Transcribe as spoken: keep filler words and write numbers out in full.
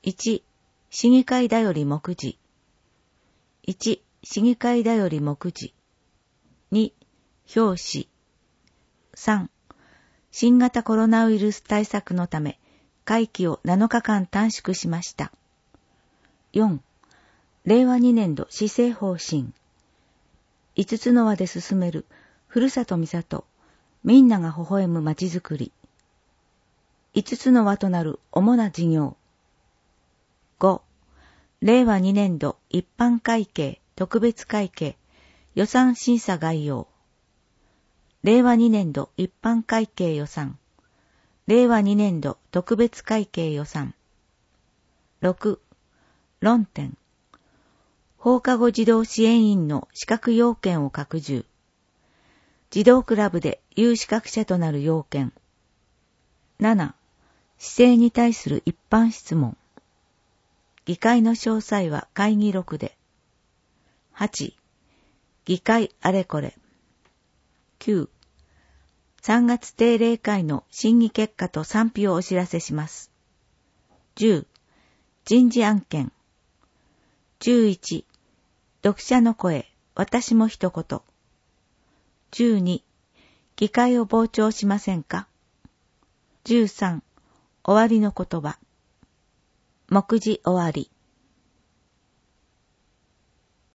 いち、市議会だより目次。いち、市議会だより目次。に、表紙。さん、新型コロナウイルス対策のため、会期をなのかかん短縮しました。よん、れいわにねんど施政方針。いつつの輪で進める、ふるさとみさと、みんなが微笑むまちづくり。いつつの輪となる主な事業。ご、れいわにねんど一般会計、特別会計、予算審査概要。れいわにねんど一般会計予算。れいわにねんど特別会計予算。ろく、論点。放課後児童支援員の資格要件を拡充。児童クラブで有資格者となる要件。なな、市政に対する一般質問。議会の詳細は会議録で。はち、議会あれこれ。きゅう、さんがつ定例会の審議結果と賛否をお知らせします。じゅう、人事案件。じゅういち、読者の声、私も一言。じゅうに、議会を傍聴しませんか。じゅうさん、終わりの言葉。目次終わり。